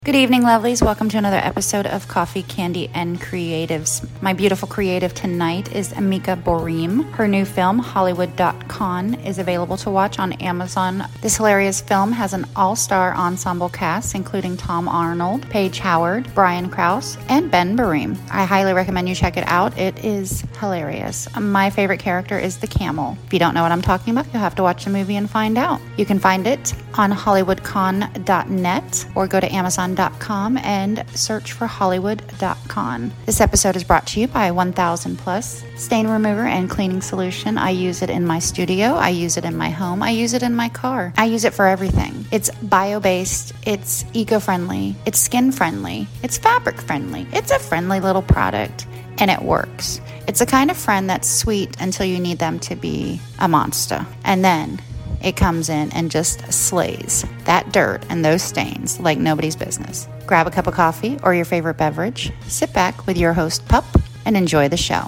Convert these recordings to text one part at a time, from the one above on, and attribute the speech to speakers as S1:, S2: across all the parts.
S1: Good evening, lovelies. Welcome to another episode of Coffee, Candy, and Creatives. My beautiful creative tonight is Amika Borim. Her new film, Hollywood.con, is available to watch on Amazon. This hilarious film has an all-star ensemble cast, including Tom Arnold, Paige Howard, Brian Krause, and Ben Borim. I highly recommend you check it out. It is hilarious. My favorite character is the camel. If you don't know what I'm talking about, you'll have to watch the movie and find out. You can find it on hollywoodcon.net or go to Amazon.com and search for Hollywood.con. This episode is brought to you by 1000 Plus Stain Remover and Cleaning Solution. I use it in my studio. I use it in my home. I use it in my car. I use it for everything. It's bio-based. It's eco-friendly. It's skin-friendly. It's fabric-friendly. It's a friendly little product, and it works. It's the kind of friend that's sweet until you need them to be a monster. And then it comes in and just slays that dirt and those stains like nobody's business. Grab a cup of coffee or your favorite beverage, sit back with your host, Pup, and enjoy the show.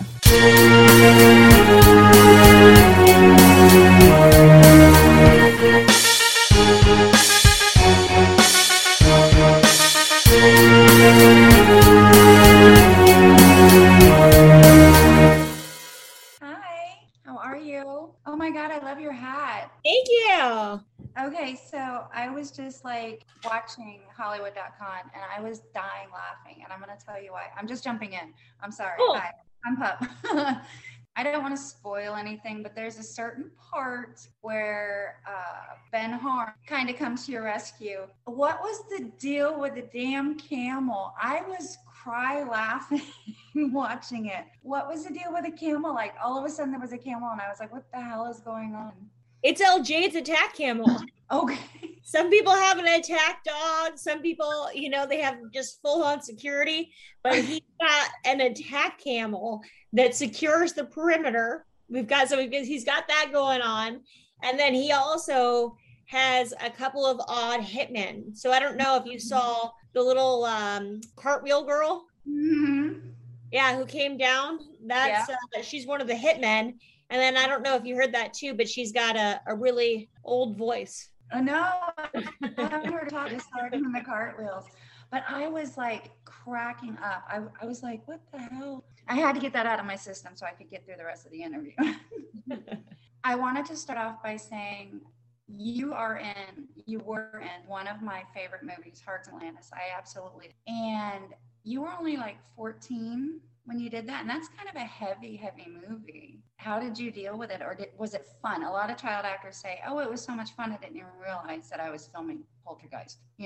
S1: Hi, how are you? Oh my God, I love your hat.
S2: Thank you.
S1: Okay, so I was just like watching Hollywood.con and I was dying laughing, and I'm going to tell you why. I'm just jumping in. I'm sorry.
S2: Cool.
S1: Hi, I'm Pup. I don't want to spoil anything, but there's a certain part where Ben Harm kind of comes to your rescue. What was the deal with the damn camel? I was cry laughing watching it. What was the deal with the camel? Like all of a sudden there was a camel and I was like, what the hell is going on?
S2: It's LJ's attack camel.
S1: Okay.
S2: Some people have an attack dog. Some people, they have just full on security, but he's got an attack camel that secures the perimeter. He's got that going on. And then he also has a couple of odd hitmen. So I don't know if you saw the little cartwheel girl.
S1: Mm-hmm.
S2: Yeah, who came down. She's one of the hitmen. And then I don't know if you heard that too, but she's got a really old voice.
S1: No, I haven't heard her talk. I started in the cartwheels. But I was like cracking up. I was like, what the hell? I had to get that out of my system so I could get through the rest of the interview. I wanted to start off by saying you were in one of my favorite movies, Hearts of Atlantis. I absolutely. And you were only like 14 when you did that. And that's kind of a heavy movie. How did you deal with it? Or was it fun? A lot of child actors say, oh, it was so much fun. I didn't even realize that I was filming Poltergeist,
S2: You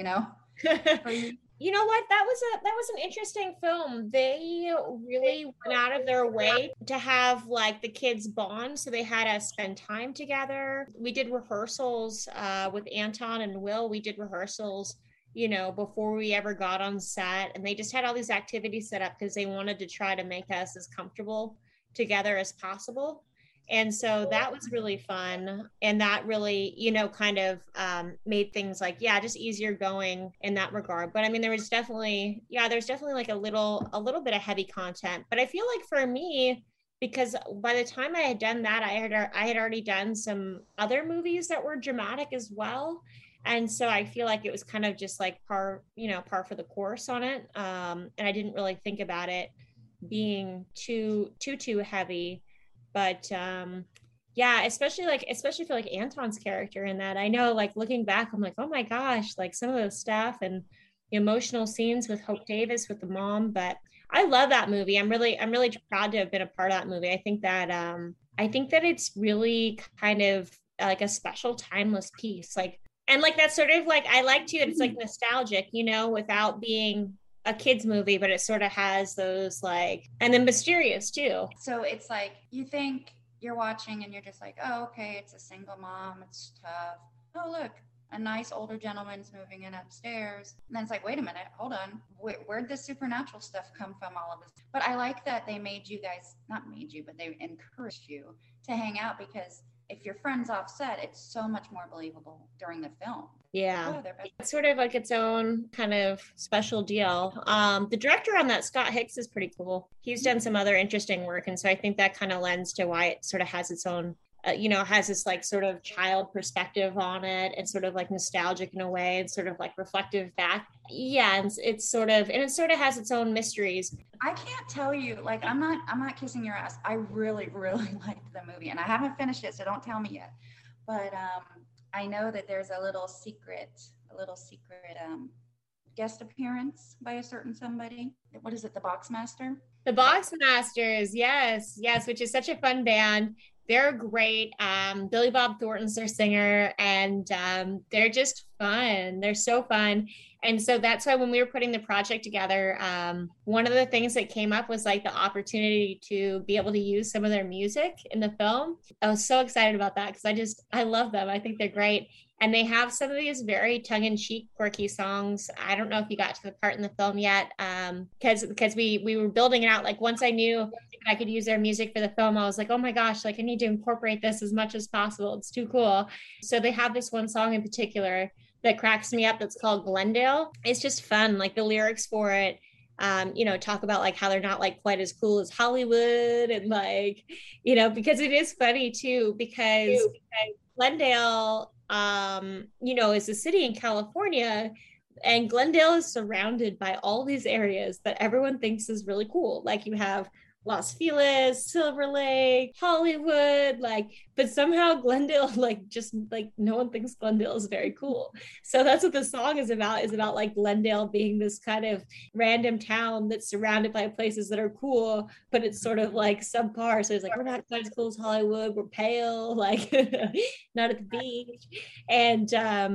S2: know what? That was an interesting film. They really went out of their way to have like the kids bond. So they had us spend time together. We did rehearsals with Anton and Will. We did rehearsals before we ever got on set, and they just had all these activities set up because they wanted to try to make us as comfortable together as possible. And so that was really fun. And that really, kind of made things like, just easier going in that regard. But I mean, there's definitely like a little bit of heavy content, but I feel like for me, because by the time I had done that, I had already done some other movies that were dramatic as well. And so I feel like it was kind of just like par for the course on it. And I didn't really think about it being too heavy. But especially for like Anton's character in that. I know, like looking back, I'm like, oh my gosh, like some of those stuff and the emotional scenes with Hope Davis with the mom. But I love that movie. I'm really proud to have been a part of that movie. I think that it's really kind of like a special timeless piece. And like that sort of like, I like to, it's like nostalgic, without being a kid's movie, but it sort of has those like, and then mysterious too.
S1: So it's like, you think you're watching and you're just like, oh, okay, it's a single mom. It's tough. Oh, look, a nice older gentleman's moving in upstairs. And then it's like, wait a minute, hold on. Where'd the supernatural stuff come from, all of this? But I like that they made you guys, not made you, but they encouraged you to hang out, because if your friend's offset, it's so much more believable during the film.
S2: Yeah, it's sort of like its own kind of special deal. The director on that, Scott Hicks, is pretty cool. He's done some other interesting work, and so I think that kind of lends to why it sort of has its own has this like sort of child perspective on it and sort of like nostalgic in a way and sort of like reflective back. Yeah, and it's sort of, and it sort of has its own mysteries.
S3: I can't tell you, like, I'm not kissing your ass. I really, really liked the movie, and I haven't finished it, so don't tell me yet. But I know that there's a little secret guest appearance by a certain somebody. What is it, the Boxmaster?
S2: The Boxmasters, yes, which is such a fun band. They're great. Billy Bob Thornton's their singer, and they're just fun. They're so fun. And so that's why when we were putting the project together, one of the things that came up was like the opportunity to be able to use some of their music in the film. I was so excited about that because I love them. I think they're great. And they have some of these very tongue-in-cheek, quirky songs. I don't know if you got to the part in the film yet, because we were building it out. Like once I knew I could use their music for the film, I was like, oh my gosh, like I need to incorporate this as much as possible. It's too cool. So they have this one song in particular that cracks me up that's called Glendale. It's just fun. Like the lyrics for it, talk about like how they're not like quite as cool as Hollywood, and like, because it is funny too, because Glendale, is a city in California, and Glendale is surrounded by all these areas that everyone thinks is really cool. Like you have Los Feliz, Silver Lake, Hollywood, but somehow Glendale, just no one thinks Glendale is very cool. So that's what the song is about like Glendale being this kind of random town that's surrounded by places that are cool, but it's sort of like subpar. So it's like, we're not quite as cool as Hollywood, we're pale, like not at the beach. And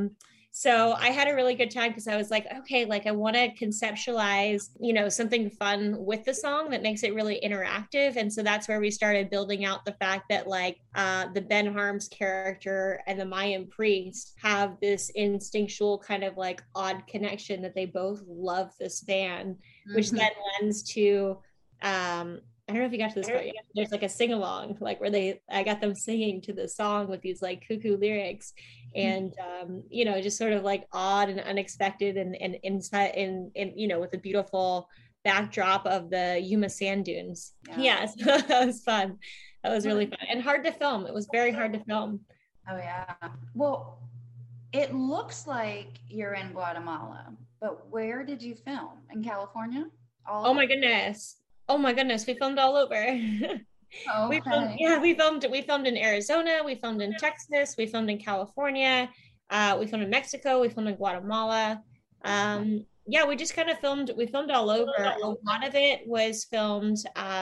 S2: so I had a really good time because I was like, okay, like I want to conceptualize, something fun with the song that makes it really interactive. And so that's where we started building out the fact that the Ben Harms character and the Mayan priest have this instinctual kind of like odd connection that they both love this band, which then lends to, I don't know if you got to this part yet. There's like a sing-along, like where I got them singing to the song with these like cuckoo lyrics, and just sort of like odd and unexpected, and inside in with a beautiful backdrop of the Yuma sand dunes. Yes, that was fun. That was really fun and hard to film. It was very hard to film.
S3: Oh yeah. Well, it looks like you're in Guatemala, but where did you film? In California?
S2: Oh my goodness. We filmed all over. Okay. We filmed in Arizona, we filmed in Texas, we filmed in California, we filmed in Mexico, we filmed in Guatemala. We just kind of we filmed all over. A lot of it was filmed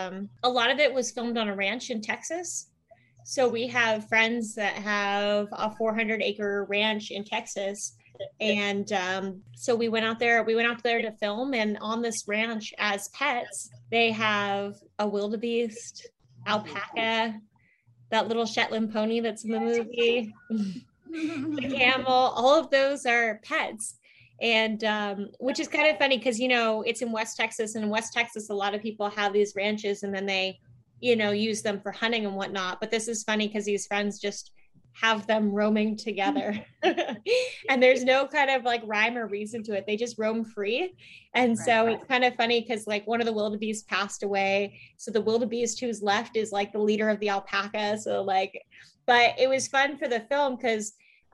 S2: on a ranch in Texas. So we have friends that have a 400-acre ranch in Texas. And so we went out there to film, and on this ranch as pets, they have a wildebeest, alpaca, that little Shetland pony that's in the movie, the camel, all of those are pets. And which is kind of funny because, it's in West Texas, and in West Texas, a lot of people have these ranches and then they, use them for hunting and whatnot. But this is funny because these friends just have them roaming together and there's no kind of like rhyme or reason to it. They just roam free. And so it's kind of funny because like one of the wildebeest passed away, so the wildebeest who's left is like the leader of the alpaca. So but it was fun for the film because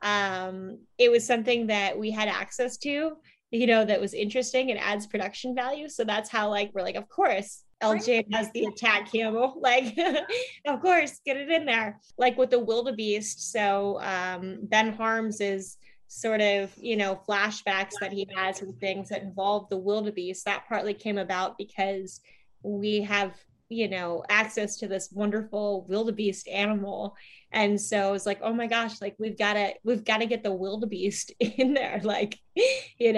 S2: it was something that we had access to, that was interesting. It adds production value. So that's how we're like, of course LJ has the attack camel, of course, get it in there. Like with the wildebeest, so Ben Harms is sort of, flashbacks that he has with things that involve the wildebeest. That partly came about because we have, access to this wonderful wildebeest animal. And so it's like, oh my gosh, we've got to get the wildebeest in there,
S3: in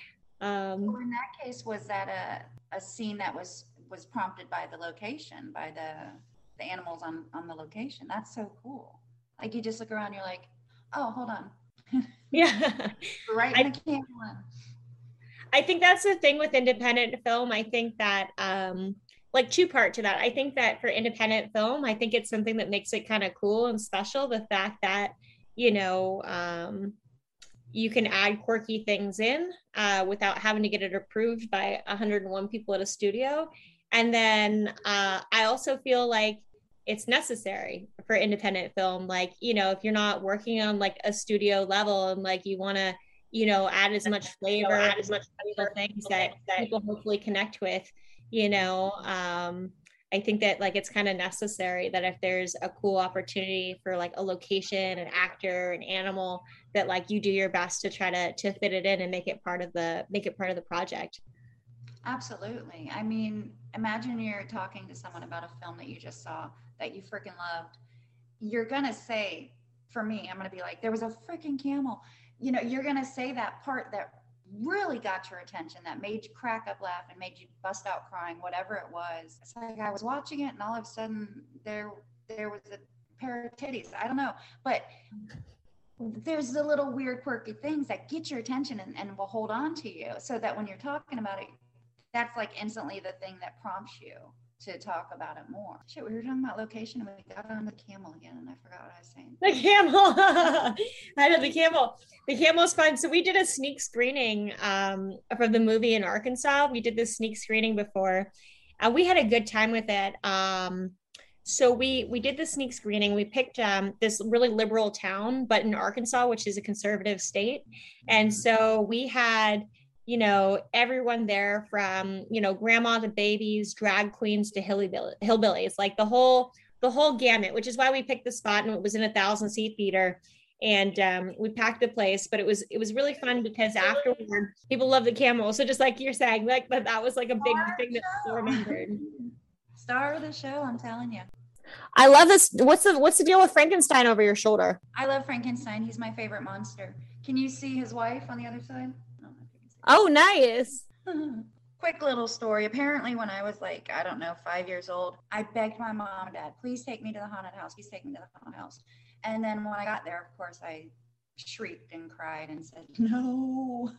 S3: that case, was that a scene that was prompted by the location, by the animals on the location? That's so cool. Like you just look around, you're like, oh, hold on.
S2: Yeah.
S3: Right in the camera.
S2: I think that's the thing with independent film. I think that two-part to that. I think that for independent film, I think it's something that makes it kind of cool and special. The fact that, you can add quirky things in without having to get it approved by 101 people at a studio. And then I also feel like it's necessary for independent film. Like, you know, if you're not working on like a studio level and like you want to, you know, add as much flavor, things that people hopefully connect with, you know, I think that like it's kind of necessary that if there's a cool opportunity for like a location, an actor, an animal, that like you do your best to try to fit it in and make it part of the project.
S3: Absolutely. I mean, imagine you're talking to someone about a film that you just saw that you freaking loved. You're going to say, for me, I'm going to be like, there was a freaking camel. You know, you're going to say that part that really got your attention, that made you crack up laughing, made you bust out crying, whatever it was. It's like I was watching it and all of a sudden there was a pair of titties. I don't know. But there's the little weird, quirky things that get your attention and will hold on to you, so that when you're talking about it, that's like instantly the thing that prompts you to talk about it more. Shit, we were talking about location and we got on the camel again and I forgot what I was saying.
S2: The camel. I know the camel. The camel's fun. So we did a sneak screening for the movie in Arkansas. We did this sneak screening before. We had a good time with it. So we did the sneak screening. We picked this really liberal town, but in Arkansas, which is a conservative state. And so we had, you know, everyone there from, you know, grandma to babies, drag queens to hillbillies, like the whole gamut, which is why we picked the spot, and it was in 1,000-seat theater. And we packed the place, but it was really fun because afterward people love the camel. So just like you're saying, like that was like a big thing that people remembered.
S3: Star of the show, I'm telling you.
S2: I love this. What's the deal with Frankenstein over your shoulder?
S3: I love Frankenstein. He's my favorite monster. Can you see his wife on the other side?
S2: Oh, nice.
S3: Quick little story. Apparently, when I was like, I don't know, 5 years old, I begged my mom and dad, please take me to the haunted house. Please take me to the haunted house. And then when I got there, of course, I shrieked and cried and said, no.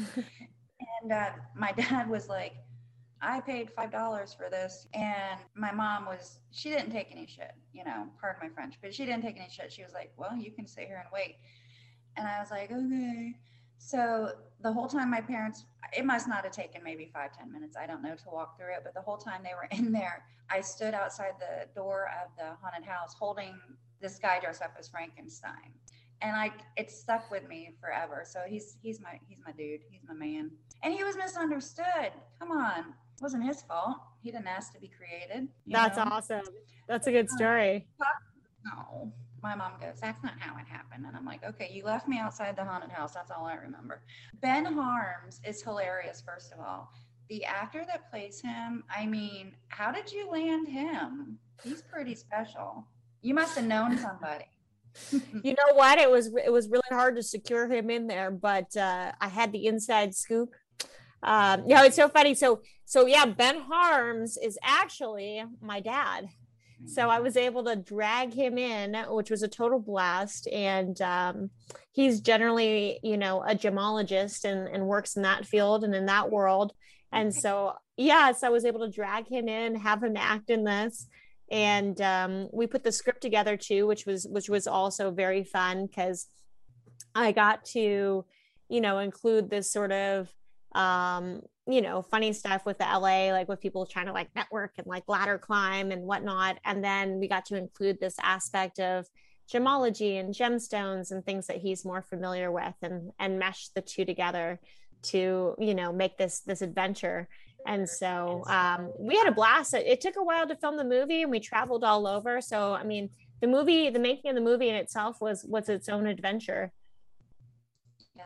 S3: And my dad was like, I paid $5 for this. And my mom she didn't take any shit, you know, pardon my French, but she didn't take any shit. She was like, well, you can sit here and wait. And I was like, okay. So the whole time my parents, it must not have taken maybe 5-10 minutes, I don't know, to walk through it. But the whole time they were in there, I stood outside the door of the haunted house holding this guy dressed up as Frankenstein. And it stuck with me forever. So he's my dude. He's my man. And he was misunderstood. Come on. It wasn't his fault. He didn't ask to be created.
S2: That's awesome. That's a good story.
S3: No. My mom goes, that's not how it happened. And I'm like, okay, you left me outside the haunted house. That's all I remember. Ben Harms is hilarious, first of all. The actor that plays him, I mean, how did you land him? He's pretty special. You must have known somebody.
S2: You know what? It was really hard to secure him in there, but I had the inside scoop. It's so funny. So yeah, Ben Harms is actually my dad. So I was able to drag him in, which was a total blast. And he's generally, you know, a gemologist and works in that field and in that world. And so, yes, I was able to drag him in, have him act in this. And we put the script together too, which was also very fun because I got to, you know, include this sort of you know, funny stuff with the LA, like with people trying to like network and like ladder climb and whatnot. And then we got to include this aspect of gemology and gemstones and things that he's more familiar with and mesh the two together to, you know, make this adventure. And so we had a blast. It took a while to film the movie and we traveled all over. So, I mean, the making of the movie in itself was its own adventure.
S3: Yeah.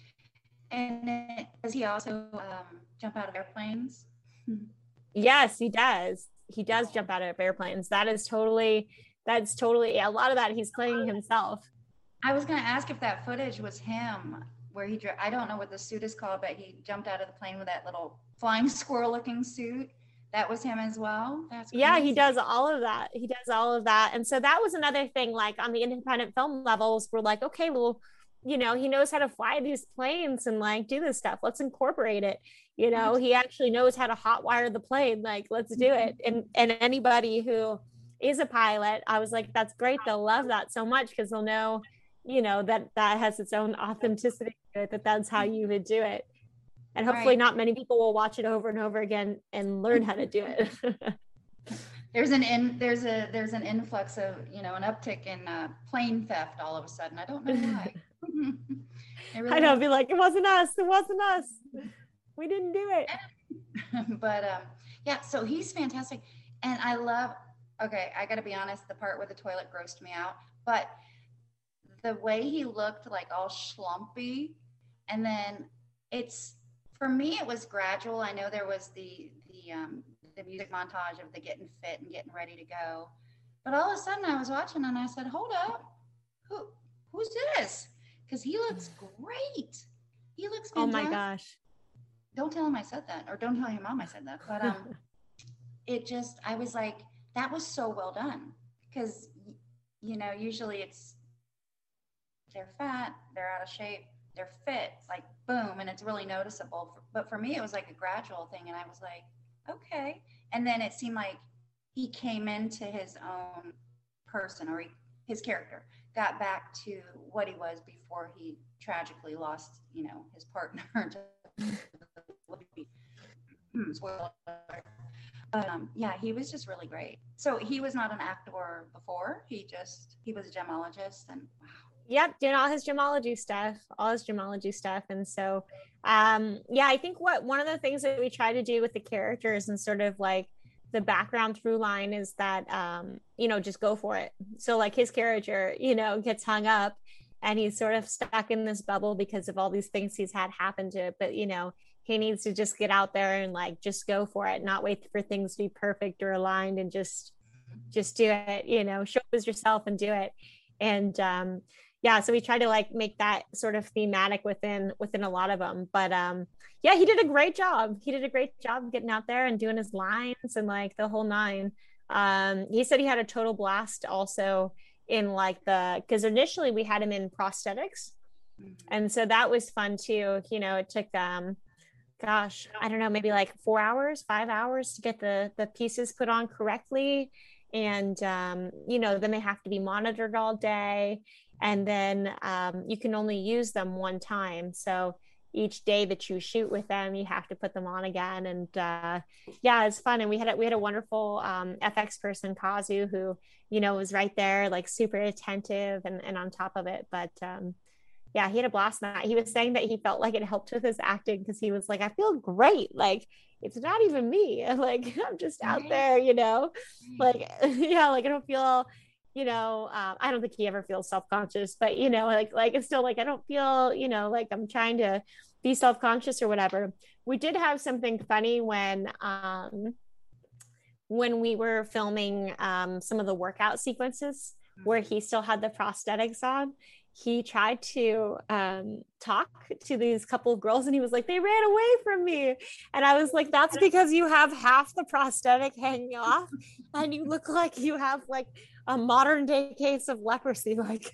S3: And does he also jump out of airplanes?
S2: Yes, he does. He does jump out of airplanes. That's totally a lot of that he's playing himself.
S3: I was going to ask if that footage was him, where I don't know what the suit is called, but he jumped out of the plane with that little flying squirrel looking suit. That was him as well. That's crazy.
S2: Yeah, he does all of that. And so that was another thing, like on the independent film levels, we're like, okay, well, you know, he knows how to fly these planes and like do this stuff. Let's incorporate it. You know, he actually knows how to hotwire the plane. Like, let's do it. And anybody who is a pilot, I was like, that's great. They'll love that so much because they'll know, you know, that has its own authenticity to it, that's how you would do it. And hopefully not many people will watch it over and over again and learn how to do it.
S3: there's an influx of, you know, an uptick in plane theft all of a sudden. I don't know why. Really
S4: I know, be like, it wasn't us. We didn't do it.
S3: But yeah, so he's fantastic. And I love, okay, I gotta be honest, the part where the toilet grossed me out, but the way he looked like all schlumpy, and then for me, it was gradual. I know there was the music montage of the getting fit and getting ready to go. But all of a sudden I was watching and I said, hold up, who's this? Because he looks great. He looks fantastic.
S4: Oh my gosh.
S3: Don't tell him I said that, or don't tell your mom I said that. But I was like, that was so well done. Because, you know, usually they're fat, they're out of shape, they're fit, like boom, and it's really noticeable. But for me, it was like a gradual thing. And I was like, okay. And then it seemed like he came into his own person, or his character got back to what he was before he tragically lost, you know, his partner. Yeah, he was just really great. So he was not an actor before. He was a gemologist, and wow.
S4: Yep, doing all his gemology stuff. And so, yeah, I think one of the things that we try to do with the characters and sort of like the background through line is that, you know, just go for it. So like his character, you know, gets hung up and he's sort of stuck in this bubble because of all these things he's had happen to it. But, you know, he needs to just get out there and like, just go for it, not wait for things to be perfect or aligned, and just do it, you know, show up as yourself and do it. And, yeah, so we try to like make that sort of thematic within a lot of them. But yeah, he did a great job. Getting out there and doing his lines and like the whole nine. He said he had a total blast also in like because initially we had him in prosthetics. And so that was fun too. You know, it took gosh, I don't know, maybe like 5 hours to get the pieces put on correctly. And you know, then they have to be monitored all day. And then you can only use them one time. So each day that you shoot with them, you have to put them on again. And yeah, it's fun. And we had a wonderful FX person, Kazu, who, you know, was right there, like super attentive and on top of it. But yeah, he had a blast in that. He was saying that he felt like it helped with his acting because he was like, I feel great. Like, it's not even me. Like, I'm just out there, you know, like, yeah, like I don't feel, you know, I don't think he ever feels self-conscious, but, you know, like it's still like, I don't feel, you know, like I'm trying to be self-conscious or whatever. We did have something funny when we were filming some of the workout sequences where he still had the prosthetics on. He tried to talk to these couple of girls and he was like, they ran away from me. And I was like, that's because you have half the prosthetic hanging off and you look like you have like a modern day case of leprosy. Like,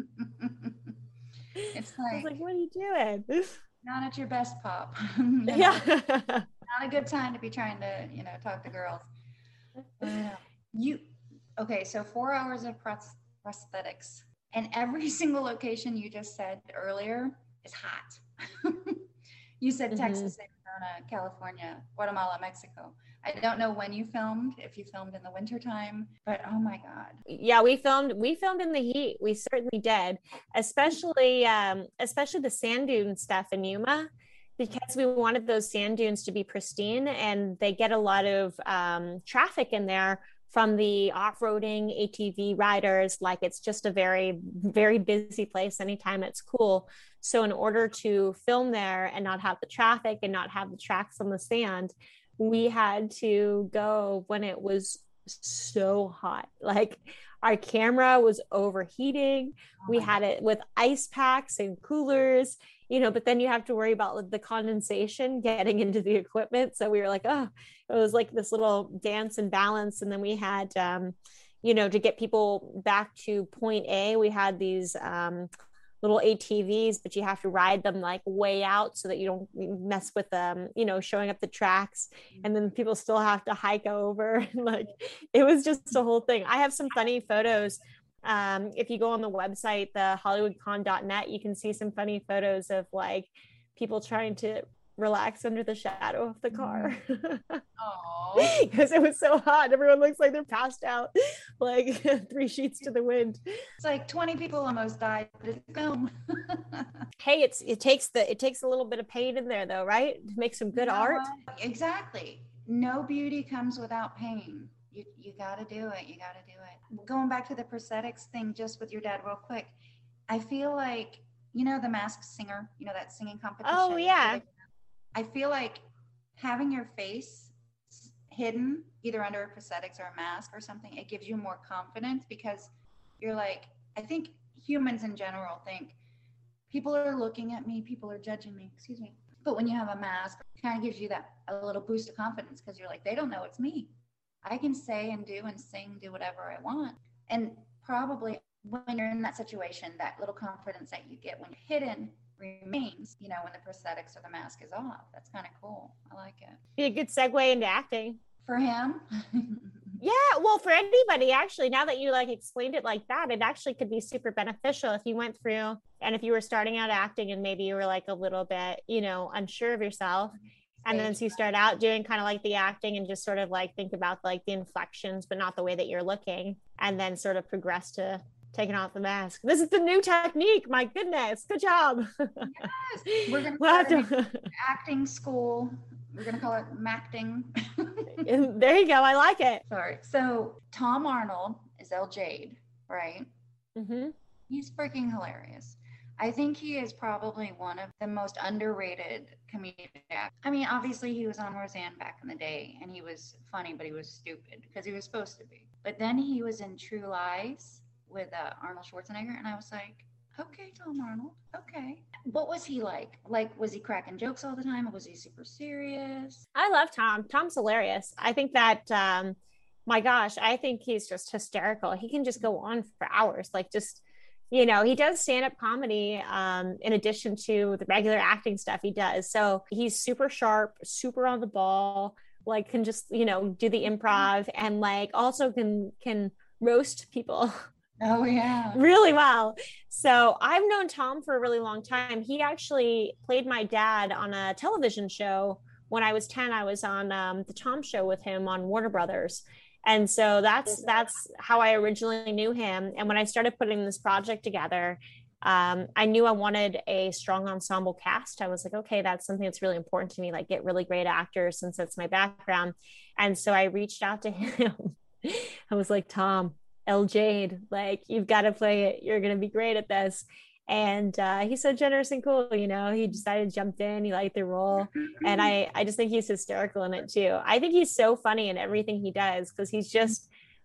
S3: it's like, I was
S4: like, what are you doing?
S3: Not at your best, Pop.
S4: Yeah.
S3: Not a good time to be trying to, you know, talk to girls. Okay, so 4 hours of prosthetics. And every single location you just said earlier is hot. You said Texas, Arizona, California, Guatemala, Mexico. I don't know when you filmed, if you filmed in the wintertime, but oh my God.
S4: Yeah, we filmed in the heat. We certainly did, especially the sand dune stuff in Yuma, because we wanted those sand dunes to be pristine, and they get a lot of traffic in there from the off-roading ATV riders. Like, it's just a very, very busy place anytime it's cool. So in order to film there and not have the traffic and not have the tracks on the sand, we had to go when it was so hot. Like, our camera was overheating. We had it with ice packs and coolers, you know, but then you have to worry about the condensation getting into the equipment. So we were like, oh, it was like this little dance and balance. And then we had, you know, to get people back to point A, we had these little ATVs, but you have to ride them like way out so that you don't mess with them, you know, showing up the tracks. And then people still have to hike over. Like, it was just a whole thing. I have some funny photos. If you go on the website, the hollywoodcon.net, you can see some funny photos of like people trying to relax under the shadow of the car.
S3: Oh,
S4: Because it was so hot. Everyone looks like they're passed out, like 3 sheets to the wind.
S3: it's like 20 people almost died this film.
S4: Hey, it takes a little bit of pain in there though, right? To make some good art.
S3: Exactly. No beauty comes without pain. You got to do it. You got to do it. Going back to the prosthetics thing, just with your dad, real quick. I feel like, the Masked Singer, that singing competition.
S4: Oh yeah.
S3: I feel like having your face hidden either under a prosthetics or a mask or something, it gives you more confidence, because you're like, I think humans in general think people are looking at me, people are judging me, excuse me. But when you have a mask, it kind of gives you a little boost of confidence, because you're like, they don't know it's me. I can say and do and sing, do whatever I want. And probably when you're in that situation, that little confidence that you get when you're hidden remains, when the prosthetics or the mask is off. That's kind of cool. I like it.
S4: Be a good segue into acting.
S3: For him?
S4: Yeah, well, for anybody, actually, now that you explained it like that, it actually could be super beneficial if you went through, and if you were starting out acting and maybe you were a little bit, unsure of yourself. And then so you start out doing kind of the acting and just sort of think about the inflections, but not the way that you're looking, and then sort of progress to taking off the mask. This is the new technique. My goodness. Good job.
S3: Yes. We're going to start acting school. We're going to call it MACting.
S4: There you go. I like it.
S3: Sorry. So Tom Arnold is El Jade, right?
S4: Mm-hmm.
S3: He's freaking hilarious. I think he is probably one of the most underrated comedic actors. I mean, obviously he was on Roseanne back in the day, and he was funny, but he was stupid because he was supposed to be. But then he was in True Lies with Arnold Schwarzenegger, and I was like, okay, Tom Arnold, okay. What was he like? Was he cracking jokes all the time, or was he super serious?
S4: I love Tom. Tom's hilarious. I think that, my gosh, I think he's just hysterical. He can just go on for hours. He does stand-up comedy in addition to the regular acting stuff he does. So he's super sharp, super on the ball, can just, do the improv, and also can roast people.
S3: Oh, yeah.
S4: Really well. So I've known Tom for a really long time. He actually played my dad on a television show. When I was 10, I was on the Tom Show with him on Warner Brothers. And so that's how I originally knew him. And when I started putting this project together, I knew I wanted a strong ensemble cast. I was like, okay, that's something that's really important to me, get really great actors, since that's my background. And so I reached out to him. I was like, Tom, El Jade, you've got to play it. You're going to be great at this. And he's so generous and cool. He decided to jump in. He liked the role. And I just think he's hysterical in it too. I think he's so funny in everything he does, because he's just,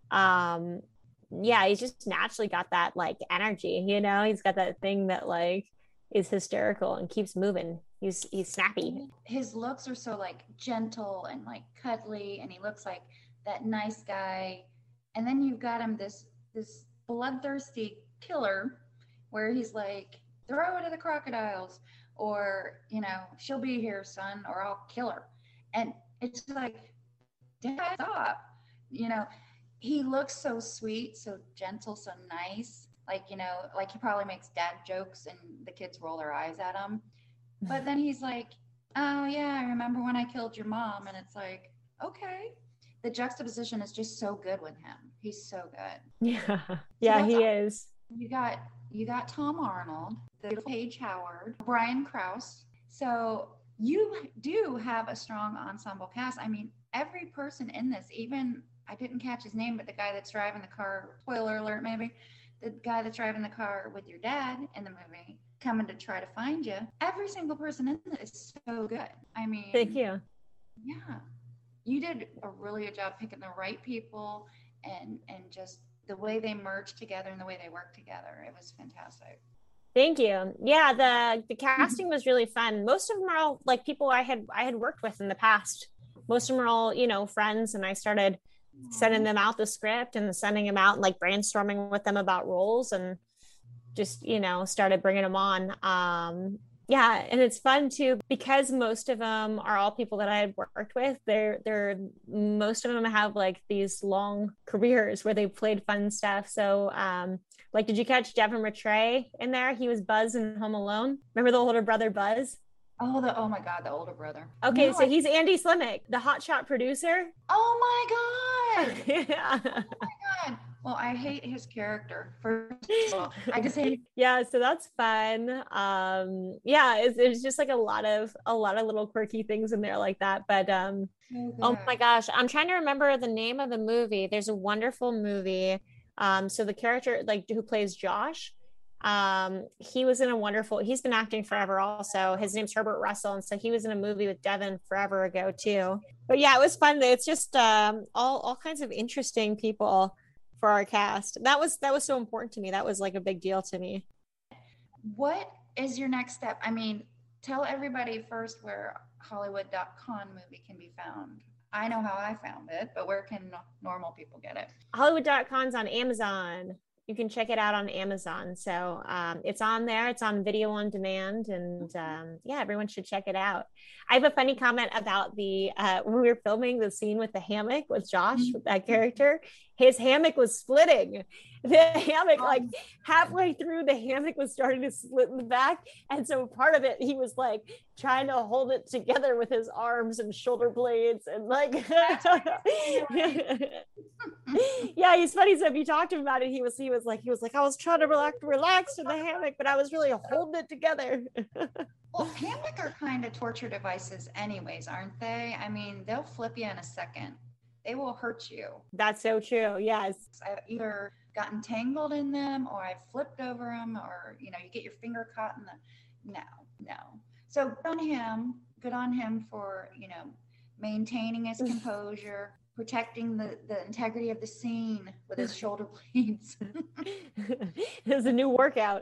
S4: he's just naturally got that energy, he's got that thing that is hysterical and keeps moving. He's snappy.
S3: His looks are so gentle and cuddly, and he looks like that nice guy. And then you've got him this bloodthirsty killer, where he's like, throw it to the crocodiles, or she'll be here, son, or I'll kill her. And it's like, Dad, stop. He looks so sweet, so gentle, so nice. He probably makes dad jokes and the kids roll their eyes at him. But then he's like, oh yeah, I remember when I killed your mom. And it's like, okay. The juxtaposition is just so good with him. He's so good.
S4: Yeah. Yeah, he is.
S3: You got Tom Arnold, the Paige Howard, Brian Krause. So you do have a strong ensemble cast. I mean, every person in this, even, I didn't catch his name, but the guy that's driving the car, spoiler alert maybe, the guy that's driving the car with your dad in the movie, coming to try to find you. Every single person in this is so good. I mean.
S4: Thank you.
S3: Yeah. You did a really good job picking the right people, and just the way they merged together and the way they worked together. It was fantastic.
S4: Thank you. Yeah, the casting was really fun. Most of them are all people I had worked with in the past. Most of them are all, friends, and I started sending them out the script and sending them out and brainstorming with them about roles, and just, started bringing them on. Yeah. And it's fun too, because most of them are all people that I had worked with. Most of them have these long careers where they played fun stuff. So, did you catch Devin Rattray in there? He was Buzz in Home Alone. Remember the older brother Buzz?
S3: Oh my God, the older brother.
S4: Okay,
S3: No,
S4: so he's Andy Slimek, the hotshot producer.
S3: oh my God.
S4: Yeah.
S3: God. Well, I hate his character. First of all, I just hate.
S4: Yeah, so that's fun. Yeah, it's just like a lot of little quirky things in there like that. But oh my gosh, I'm trying to remember the name of the movie. There's a wonderful movie. So the character like who plays Josh, he was in a wonderful, he's been acting forever also. His name's Herbert Russell, and so he was in a movie with Devin forever ago too. But yeah, it was fun. It's just all kinds of interesting people for our cast. That was so important to me. That was like a big deal to me.
S3: What is your next step? I mean, tell everybody first where Hollywood.con movie can be found. I know how I found it, but where can normal people get it?
S4: Hollywood.con's on Amazon. You can check it out on Amazon. So it's on there. It's on video on demand. And yeah, everyone should check it out. I have a funny comment about the, when we were filming the scene with the hammock with Josh, with that character, his hammock was splitting. The hammock, like halfway through, the hammock was starting to split in the back. And so part of it, he was like trying to hold it together with his arms and shoulder blades and like, yeah, he's funny. So if you talked to him about it, he was like, I was trying to relax in the hammock, but I was really holding it together.
S3: Well, hammock are kind of torture devices anyways, aren't they? I mean, they'll flip you in a second. They will hurt you.
S4: That's so true. Yes.
S3: I've either gotten tangled in them or I've flipped over them, or, you get your finger caught in the, no. So good on him for, maintaining his composure, protecting the integrity of the scene with his shoulder blades.
S4: It's a new workout.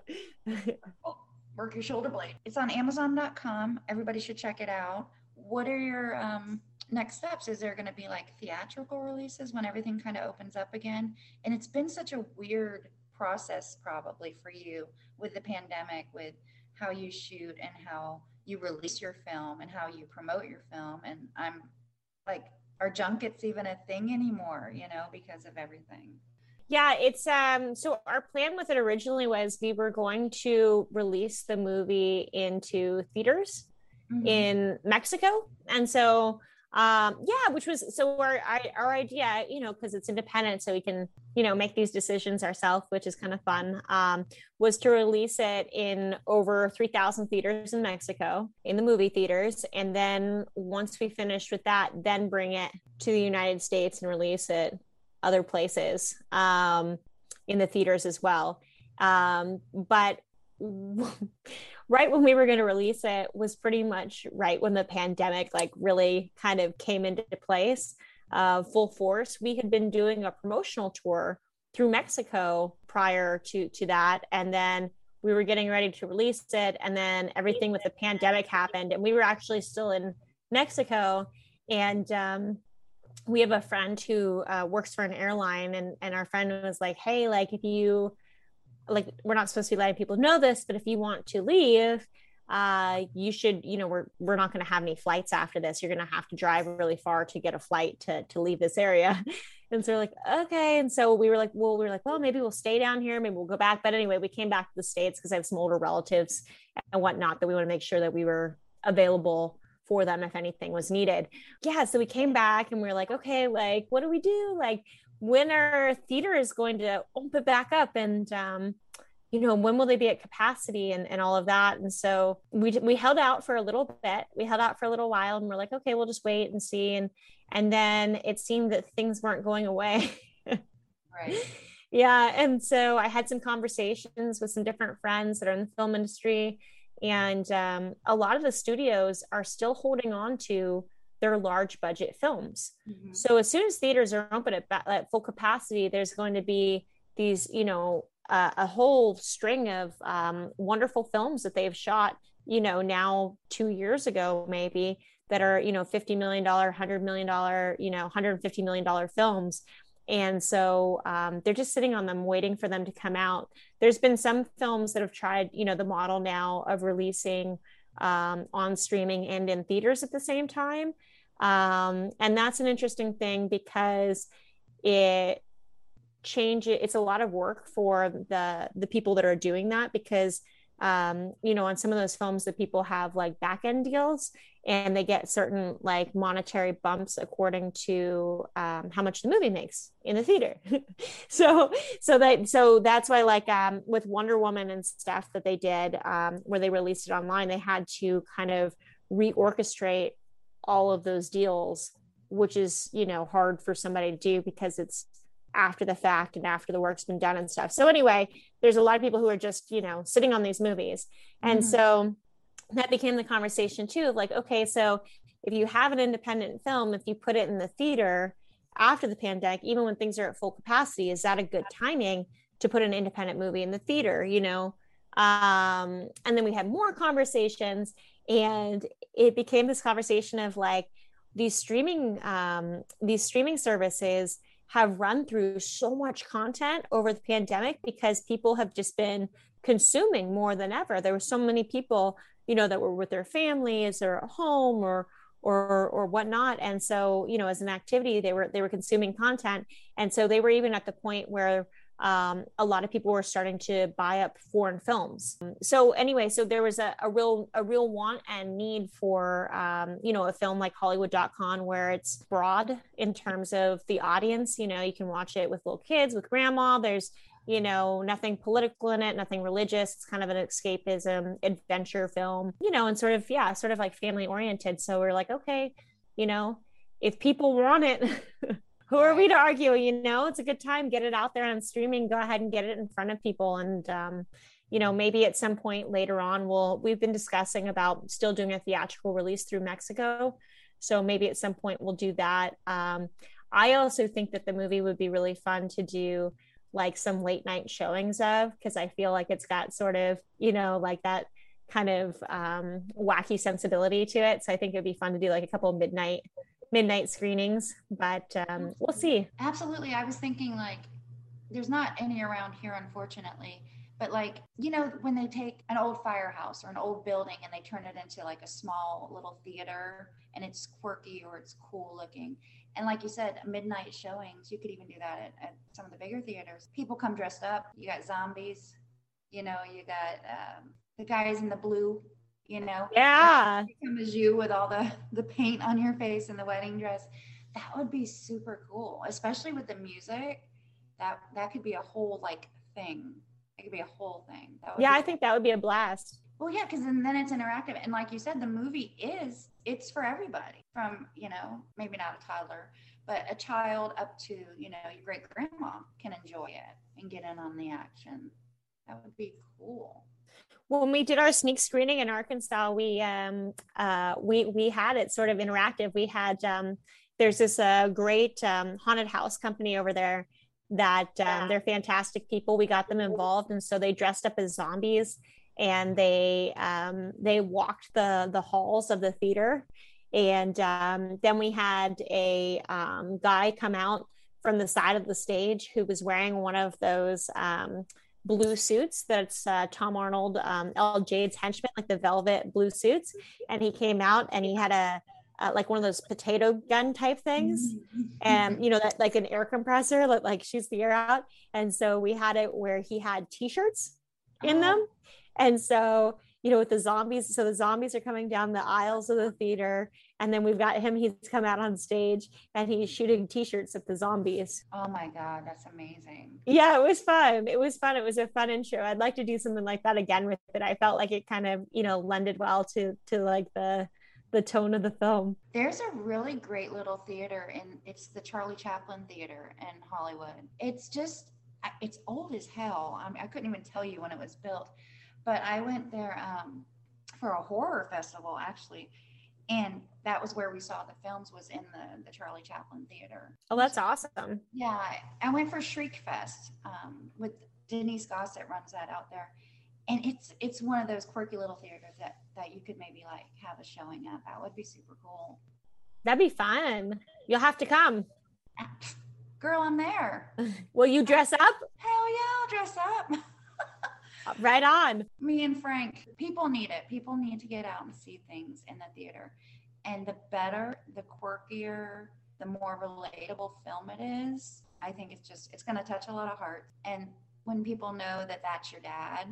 S3: Work your shoulder blade. It's on Amazon.com. Everybody should check it out. What are your next steps? Is there going to be like theatrical releases when everything kind of opens up again? And it's been such a weird process probably for you with the pandemic, with how you shoot and how you release your film and how you promote your film. And I'm like, are junkets even a thing anymore, because of everything?
S4: Yeah, it's so our plan with it originally was we were going to release the movie into theaters in Mexico. And so which was so our idea, because it's independent, so we can, make these decisions ourselves, which is kind of fun, was to release it in over 3,000 theaters in Mexico, in the movie theaters. And then once we finished with that, then bring it to the United States and release it other places in the theaters as well. But right when we were going to release it was pretty much right when the pandemic really kind of came into place, full force. We had been doing a promotional tour through Mexico prior to that. And then we were getting ready to release it. And then everything with the pandemic happened, and we were actually still in Mexico. And we have a friend who works for an airline, and our friend was like, hey, if you, we're not supposed to be letting people know this, but if you want to leave, you should, we're not going to have any flights after this. You're going to have to drive really far to get a flight to leave this area. And so we're like, okay. And so we were like, well, maybe we'll stay down here. Maybe we'll go back. But anyway, we came back to the States because I have some older relatives and whatnot that we want to make sure that we were available for them if anything was needed. Yeah. So we came back and we were like, okay, what do we do? When our theater is going to open back up, and, when will they be at capacity and all of that? And so we held out for a little bit. We held out for a little while, and we're like, okay, we'll just wait and see. And then it seemed that things weren't going away.
S3: Right.
S4: Yeah. And so I had some conversations with some different friends that are in the film industry. And a lot of the studios are still holding on to their large budget films. So as soon as theaters are open at full capacity, there's going to be these, a whole string of wonderful films that they've shot, now 2 years ago, maybe, that are, $50 million, $100 million, $150 million films. And so they're just sitting on them, waiting for them to come out. There's been some films that have tried, the model now of releasing on streaming and in theaters at the same time. And that's an interesting thing because it's a lot of work for the people that are doing that, because on some of those films that people have like back end deals, and they get certain like monetary bumps according to how much the movie makes in the theater. So that's why like with Wonder Woman and stuff that they did where they released it online, they had to kind of reorchestrate all of those deals, which is hard for somebody to do because it's after the fact and after the work's been done and stuff. So anyway, there's a lot of people who are just, sitting on these movies. And so that became the conversation too, of like, okay, so if you have an independent film, if you put it in the theater after the pandemic, even when things are at full capacity, is that a good timing to put an independent movie in the theater, and then we had more conversations, and it became this conversation of like, these streaming services have run through so much content over the pandemic because people have just been consuming more than ever. There were so many people, that were with their families or at home or whatnot. And so, as an activity, they were consuming content. And so they were even at the point where a lot of people were starting to buy up foreign films. So anyway, so there was a real want and need for, a film like Hollywood.com, where it's broad in terms of the audience. You can watch it with little kids, with grandma. There's, nothing political in it, nothing religious. It's kind of an escapism adventure film, and sort of like family oriented. So we're like, okay, if people want it, who are we to argue? It's a good time, get it out there on streaming, go ahead and get it in front of people. And maybe at some point later on, we've been discussing about still doing a theatrical release through Mexico, so maybe at some point we'll do that. I also think that the movie would be really fun to do like some late night showings of, because I feel like it's got sort of like that kind of wacky sensibility to it. So I think it'd be fun to do like a couple of midnight screenings, but we'll see.
S3: Absolutely. I was thinking like there's not any around here, unfortunately, but like, when they take an old firehouse or an old building and they turn it into like a small little theater, and it's quirky or it's cool looking. And like you said, midnight showings, you could even do that at some of the bigger theaters. People come dressed up. You got zombies, you got the guys in the blue,
S4: Yeah.
S3: Come as you with all the paint on your face and the wedding dress. That would be super cool, especially with the music. That could be a whole like thing. It could be a whole thing.
S4: I think that would be a blast.
S3: Well, yeah, because then it's interactive. And like you said, the movie it's for everybody from, maybe not a toddler, but a child up to, your great grandma can enjoy it and get in on the action. That would be cool.
S4: When we did our sneak screening in Arkansas, we had it sort of interactive. We had there's this great haunted house company over there that they're fantastic people. We got them involved, and so they dressed up as zombies, and they walked the halls of the theater. And then we had a guy come out from the side of the stage who was wearing one of those blue suits that's Tom Arnold, LJ's henchman, like the velvet blue suits. And he came out and he had a like one of those potato gun type things, and that like an air compressor that like shoots the air out. And so we had it where he had t-shirts in them. And so with the zombies, so the zombies are coming down the aisles of the theater, and then we've got him, he's come out on stage and he's shooting t-shirts at the zombies.
S3: Oh my God, that's amazing.
S4: Yeah, it was fun. It was a fun intro. I'd like to do something like that again with it. I felt like it kind of lended well to like the tone of the film.
S3: There's a really great little theater, and it's the Charlie Chaplin Theater in Hollywood. It's old as hell. I couldn't even tell you when it was built. But I went there for a horror festival, actually. And that was where we saw the films, was in the Charlie Chaplin Theater.
S4: Oh, that's awesome.
S3: Yeah. I went for Shriek Fest with Denise Gossett runs that out there. And it's one of those quirky little theaters that you could maybe like have a showing at. That would be super cool.
S4: That'd be fun. You'll have to come.
S3: Girl, I'm there.
S4: Will you dress up?
S3: Hell yeah, I'll dress up.
S4: Right on.
S3: Me and Frank, people need it. People need to get out and see things in the theater. And the better, the quirkier, the more relatable film it is, I think it's going to touch a lot of hearts. And when people know that that's your dad,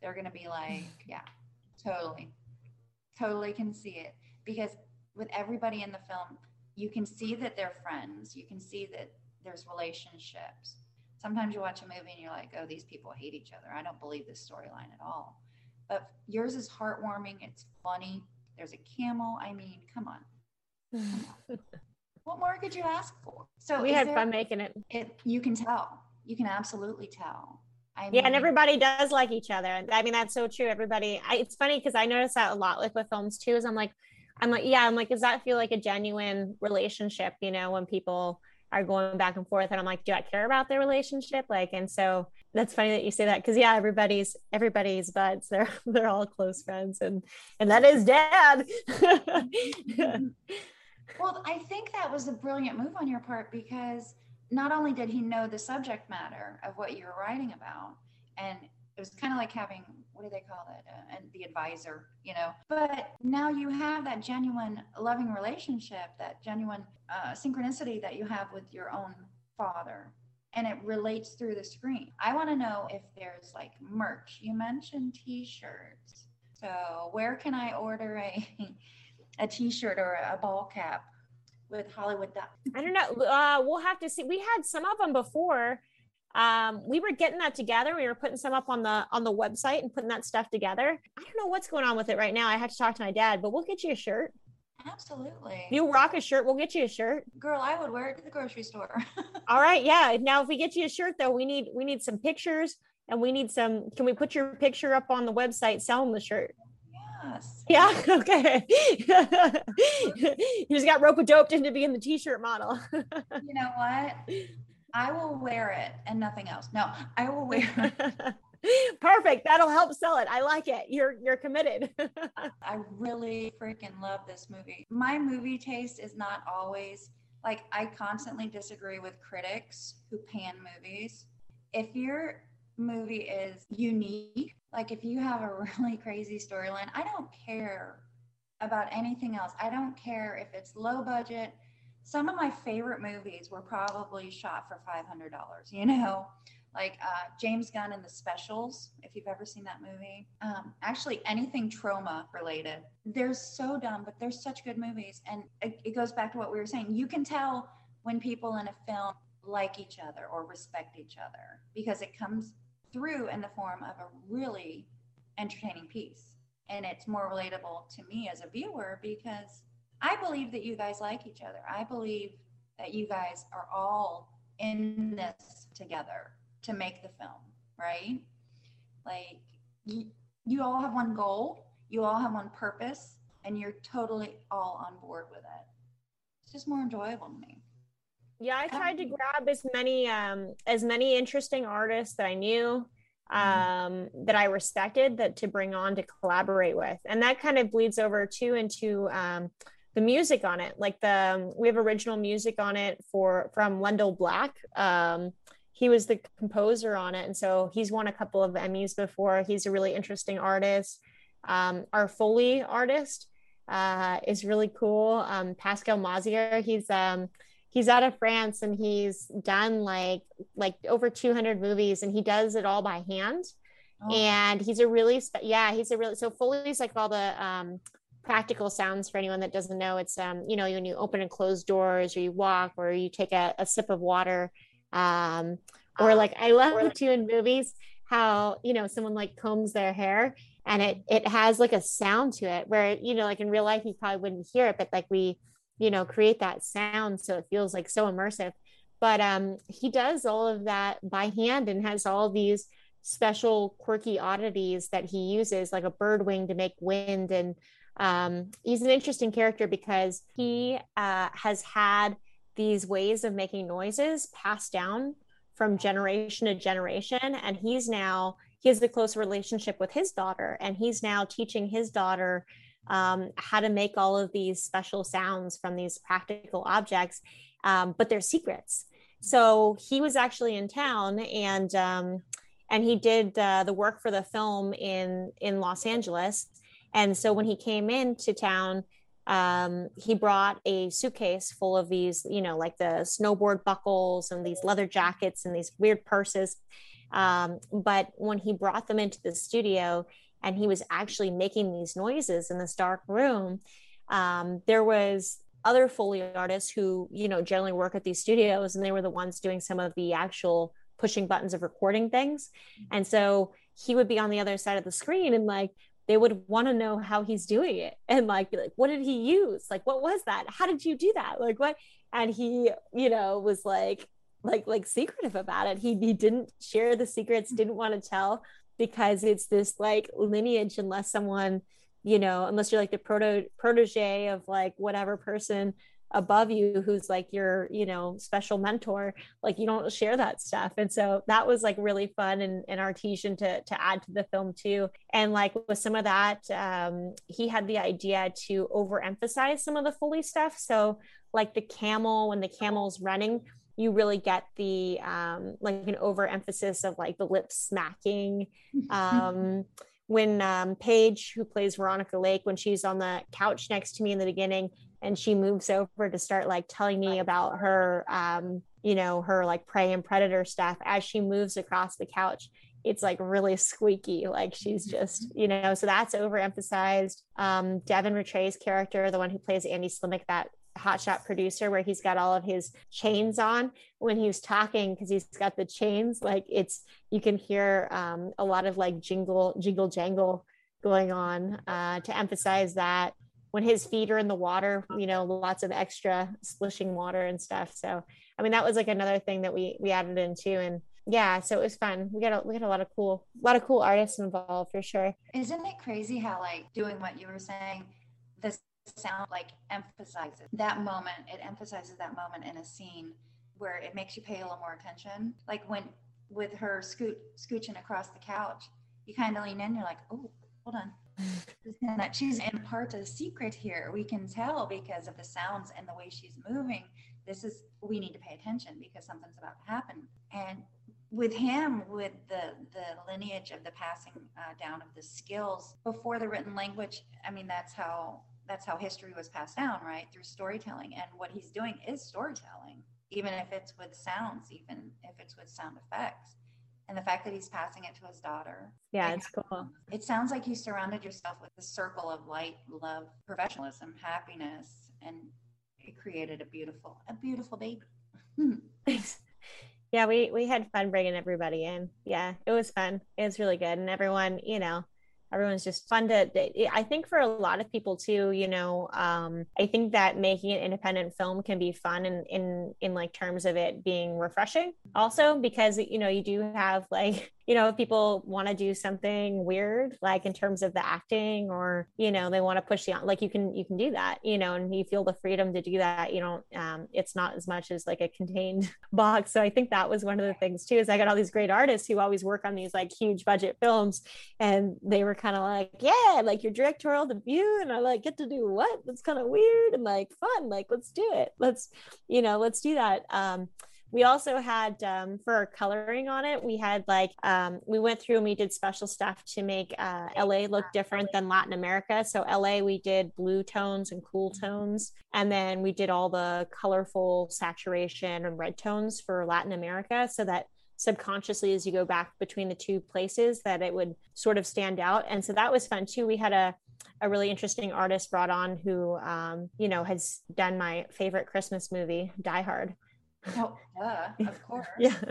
S3: they're going to be like, yeah, totally can see it. Because with everybody in the film, you can see that they're friends. You can see that there's relationships. Sometimes you watch a movie and you're like, oh, these people hate each other. I don't believe this storyline at all. But yours is heartwarming. It's funny. There's a camel. I mean, come on. What more could you ask for? So
S4: we had fun making it.
S3: You can tell. You can absolutely tell.
S4: And everybody does like each other. I mean, that's so true. It's funny because I notice that a lot with films too, is I'm like, does that feel like a genuine relationship, when people are going back and forth, and I'm like, do I care about their relationship? And so that's funny that you say that, because everybody's buds, they're all close friends, and that is Dad.
S3: Well, I think that was a brilliant move on your part, because not only did he know the subject matter of what you were writing about, and it was kind of like having, what do they call it? The advisor, but now you have that genuine loving relationship, that genuine synchronicity that you have with your own father, and it relates through the screen. I want to know if there's like merch. You mentioned t-shirts. So where can I order a t-shirt or a ball cap with Hollywood?
S4: I don't know. We'll have to see. We had some of them before. We were getting that together. We were putting some up on the website and putting that stuff together. I don't know what's going on with it right now. I have to talk to my dad, but we'll get you a shirt.
S3: Absolutely.
S4: You rock a shirt, we'll get you a shirt.
S3: Girl, I would wear it to the grocery store.
S4: All right. Yeah. Now, if we get you a shirt though, we need some pictures, and can we put your picture up on the website, sell them the shirt?
S3: Yes.
S4: Yeah. Okay. You just got rope-a-doped into being the t-shirt model.
S3: You know what? I will wear it and nothing else. No, I will wear it.
S4: Perfect. That'll help sell it. I like it. You're committed.
S3: I really freaking love this movie. My movie taste is not always like, I constantly disagree with critics who pan movies. If your movie is unique, like if you have a really crazy storyline, I don't care about anything else. I don't care if it's low budget. Some of my favorite movies were probably shot for $500, like James Gunn and The Specials, if you've ever seen that movie. Actually, anything trauma related. They're so dumb, but they're such good movies. And it goes back to what we were saying. You can tell when people in a film like each other or respect each other, because it comes through in the form of a really entertaining piece. And it's more relatable to me as a viewer, because I believe that you guys like each other. I believe that you guys are all in this together to make the film, right? Like you all have one goal, you all have one purpose, and you're totally all on board with it. It's just more enjoyable to me.
S4: Yeah, I tried to grab as many interesting artists that I knew, that I respected, that to bring on to collaborate with, and that kind of bleeds over too into the music on it. Like we have original music on it from Wendell Black. He was the composer on it, and so he's won a couple of Emmys before. He's a really interesting artist. Our Foley artist is really cool. Pascal Mazier, he's out of France, and he's done like over 200 movies, and he does it all by hand. Oh. And he's a really so Foley's like all the practical sounds. For anyone that doesn't know, it's when you open and close doors, or you walk, or you take a sip of water, or like I love too in movies how someone like combs their hair, and it has like a sound to it where like in real life you probably wouldn't hear it, but like we create that sound so it feels like so immersive. But he does all of that by hand, and has all these special quirky oddities that he uses, like a bird wing to make wind. And he's an interesting character because he has had these ways of making noises passed down from generation to generation, and he has a close relationship with his daughter, and he's now teaching his daughter how to make all of these special sounds from these practical objects, but they're secrets. So he was actually in town, and he did the work for the film in Los Angeles. And so when he came into town, he brought a suitcase full of these, like the snowboard buckles and these leather jackets and these weird purses. But when he brought them into the studio and he was actually making these noises in this dark room, there was other Foley artists who, you know, generally work at these studios, and they were the ones doing some of the actual pushing buttons of recording things. And so he would be on the other side of the screen, and like they would want to know how he's doing it, and like be like, what did he use? Like, what was that? How did you do that? Like, what? And he, you know, was like secretive about it. He didn't share the secrets, didn't want to tell, because it's this like lineage, unless someone, you know, unless you're like the protege of like whatever person above you who's like your, you know, special mentor, like you don't share that stuff. And so that was like really fun and artesian to add to the film too. And like with some of that, he had the idea to overemphasize some of the Foley stuff. So like the camel, when the camel's running, you really get the like an overemphasis of like the lip smacking. When Paige, who plays Veronica Lake, when she's on the couch next to me in the beginning, and she moves over to start like telling me about her, you know, her like prey and predator stuff, as she moves across the couch, it's like really squeaky, like she's just, you know, so that's overemphasized. Devin Rattray's character, the one who plays Andy Slimek, that hotshot producer, where he's got all of his chains on when he was talking, because he's got the chains, like it's, you can hear a lot of like jingle jangle going on to emphasize that. When his feet are in the water, you know, lots of extra splishing water and stuff. So I mean, that was like another thing that we added into. And yeah, so it was fun. We got a lot of cool artists involved for sure.
S3: Isn't it crazy how like doing what you were saying, the sound like emphasizes that moment. It emphasizes that moment in a scene where it makes you pay a little more attention. Like when with her scooching across the couch, you kind of lean in, you're like, oh, hold on. And that she's imparts a secret here. We can tell because of the sounds and the way she's moving. We need to pay attention because something's about to happen. And with him, with the lineage of the passing down of the skills before the written language, I mean, that's how history was passed down, right? Through storytelling. And what he's doing is storytelling, even if it's with sounds, even if it's with sound effects. And the fact that he's passing it to his daughter.
S4: Yeah, it's cool.
S3: It sounds like you surrounded yourself with a circle of light, love, professionalism, happiness, and it created a beautiful baby.
S4: Yeah, we had fun bringing everybody in. Yeah, it was fun. It was really good. And everyone, you know, everyone's just fun I think for a lot of people too, you know, I think that making an independent film can be fun in like terms of it being refreshing also, because, you know, you do have like, you know, if people want to do something weird, like in terms of the acting, or, you know, they want to push like you can do that, you know, and you feel the freedom to do that, you know, it's not as much as like a contained box. So I think that was one of the things too, is I got all these great artists who always work on these like huge budget films, and they were kind of like, yeah, like your directorial debut, and I like get to do what? That's kind of weird and like fun, like let's do it, let's do that. We also had for our coloring on it, we had like we went through and we did special stuff to make LA look different than Latin America. So LA, we did blue tones and cool tones, and then we did all the colorful saturation and red tones for Latin America, so that subconsciously, as you go back between the two places, that it would sort of stand out. And so that was fun too. We had a really interesting artist brought on who you know, has done my favorite Christmas movie, Die Hard.
S3: Oh, of course.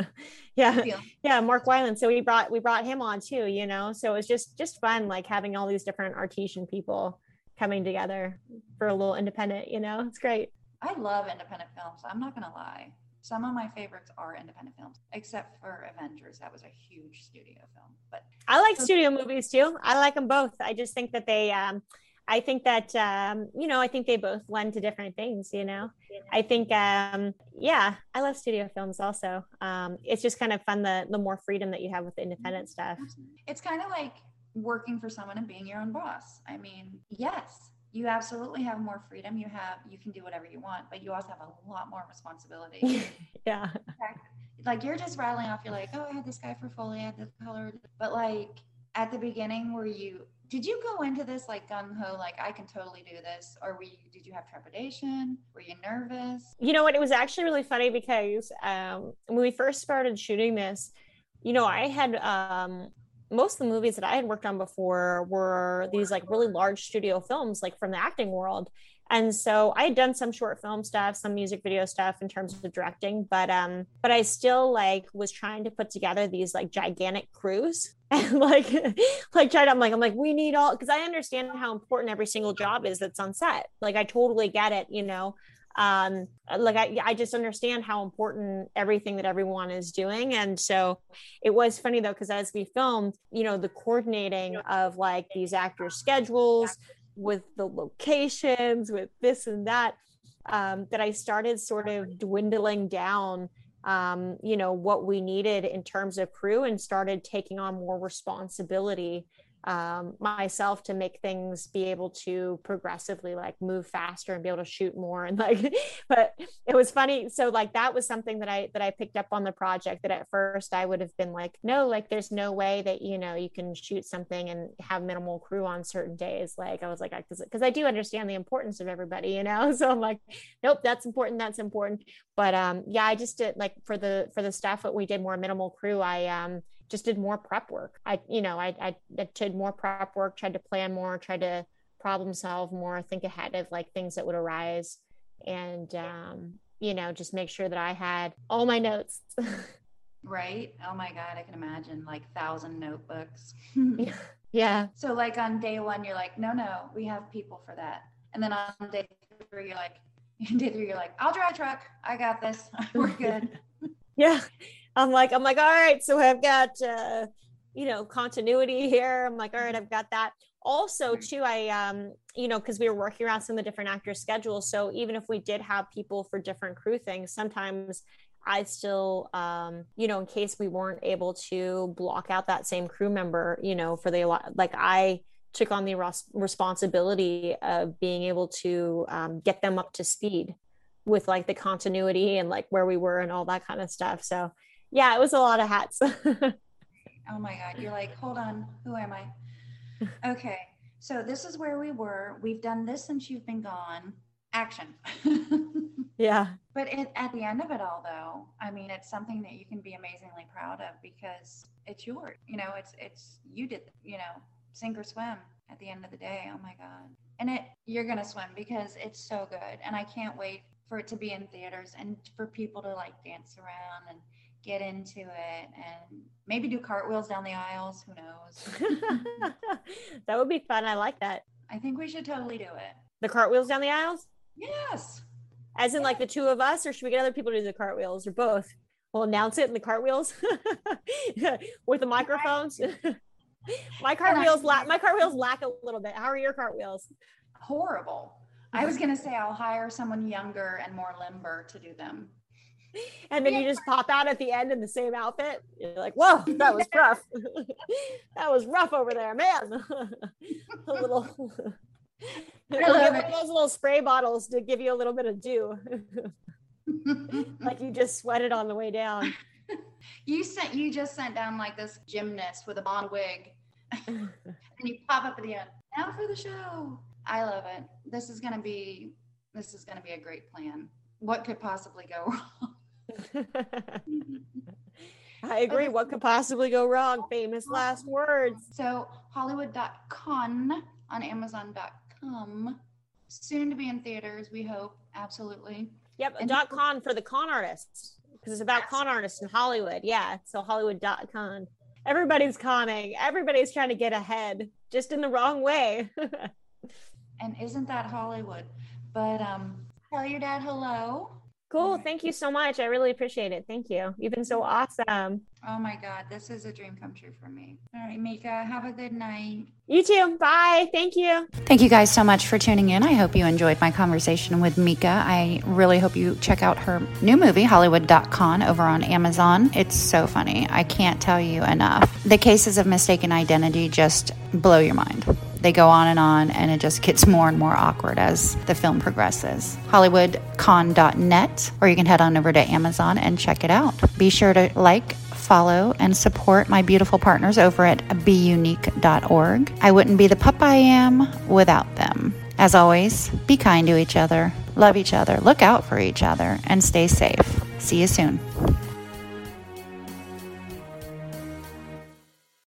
S4: yeah, Mark Weiland. So we brought him on too, you know, so it was just fun, like having all these different artesian people coming together for a little independent, you know, it's great.
S3: I love independent films. I'm not gonna lie, some of my favorites are independent films, except for Avengers. That was a huge studio film, but
S4: I like studio movies too. I like them both. I just think that they I think that, you know, I think they both lend to different things, you know. I think, yeah, I love studio films also. It's just kind of fun, the more freedom that you have with the independent stuff.
S3: It's kind of like working for someone and being your own boss. I mean, yes, you absolutely have more freedom. You can do whatever you want, but you also have a lot more responsibility.
S4: Yeah.
S3: Like you're just rattling off, you're like, oh, I had this guy for Foley, I had this color. But like at the beginning, did you go into this like gung-ho, like I can totally do this? Or did you have trepidation? Were you nervous?
S4: You know what? It was actually really funny because when we first started shooting this, I had most of the movies that I had worked on before were these like really large studio films, like from the acting world. And so I had done some short film stuff, some music video stuff in terms of directing, but I still like was trying to put together these like gigantic crews and like try to, I'm like, we need all, because I understand how important every single job is that's on set. Like I totally get it, like I just understand how important everything that everyone is doing. And so it was funny though, because as we filmed, the coordinating of like these actors' schedules with the locations, with this and that, that I started sort of dwindling down what we needed in terms of crew, and started taking on more responsibility myself to make things be able to progressively like move faster and be able to shoot more. And like, but it was funny. So like, that was something that I picked up on the project, that at first I would have been like, no, like there's no way that, you can shoot something and have minimal crew on certain days. Like I was like, because I do understand the importance of everybody, so I'm like, nope, that's important. But I just did like for the stuff that we did more minimal crew, I just did more prep work. I did more prep work, tried to plan more, tried to problem solve more, think ahead of like things that would arise, and just make sure that I had all my notes.
S3: Right. Oh my God, I can imagine like 1,000 notebooks.
S4: Yeah.
S3: So like on day one, you're like, no, we have people for that. And then on day three, you're like, I'll drive a truck. I got this. We're good.
S4: Yeah. I'm like, all right, so I've got, continuity here. I'm like, all right, I've got that. Also too, I, cause we were working around some of the different actors' schedules. So even if we did have people for different crew things, sometimes I still, in case we weren't able to block out that same crew member, for I took on the responsibility of being able to get them up to speed with like the continuity and like where we were and all that kind of stuff. So yeah, it was a lot of hats.
S3: Oh my God. You're like, hold on. Who am I? Okay. So this is where we were. We've done this since you've been gone. Action.
S4: Yeah.
S3: But at the end of it all though, I mean, it's something that you can be amazingly proud of because it's yours. It's you did, sink or swim at the end of the day. Oh my God. And you're going to swim because it's so good. And I can't wait for it to be in theaters and for people to like dance around and get into it and maybe do cartwheels down the aisles. Who knows?
S4: That would be fun. I like that.
S3: I think we should totally do it.
S4: The cartwheels down the aisles?
S3: Yes.
S4: As in like the two of us, or should we get other people to do the cartwheels, or both? We'll announce it in the cartwheels with the microphones. My cartwheels lack a little bit. How are your cartwheels?
S3: Horrible. I was going to say I'll hire someone younger and more limber to do them.
S4: And then you just pop out at the end in the same outfit. You're like, whoa, that was rough. That was rough over there, man. A little, get one of those little spray bottles to give you a little bit of dew. Like you just sweated on the way down.
S3: You just sent down like this gymnast with a blonde wig. And you pop up at the end. Now for the show. I love it. This is gonna be a great plan. What could possibly go wrong?
S4: I agree. What could possibly go wrong? Famous last words.
S3: So Hollywood.con on Amazon.com. Soon to be in theaters, we hope. Absolutely.
S4: Yep. .con for the con artists, because it's about con artists in Hollywood. Yeah. So Hollywood.con. Everybody's conning. Everybody's trying to get ahead, just in the wrong way.
S3: And isn't that Hollywood? But tell your dad hello.
S4: Cool. Thank you so much. I really appreciate it. Thank you. You've been so awesome.
S3: Oh my God. This is a dream come true for me. All right, Mika, have a good night.
S4: You too. Bye. Thank you.
S1: Thank you guys so much for tuning in. I hope you enjoyed my conversation with Mika. I really hope you check out her new movie, Hollywood.con, over on Amazon. It's so funny. I can't tell you enough. The cases of mistaken identity just blow your mind. They go on, and it just gets more and more awkward as the film progresses. HollywoodCon.net, or you can head on over to Amazon and check it out. Be sure to like, follow, and support my beautiful partners over at BeUnique.org. I wouldn't be the pup I am without them. As always, be kind to each other, love each other, look out for each other, and stay safe. See you soon.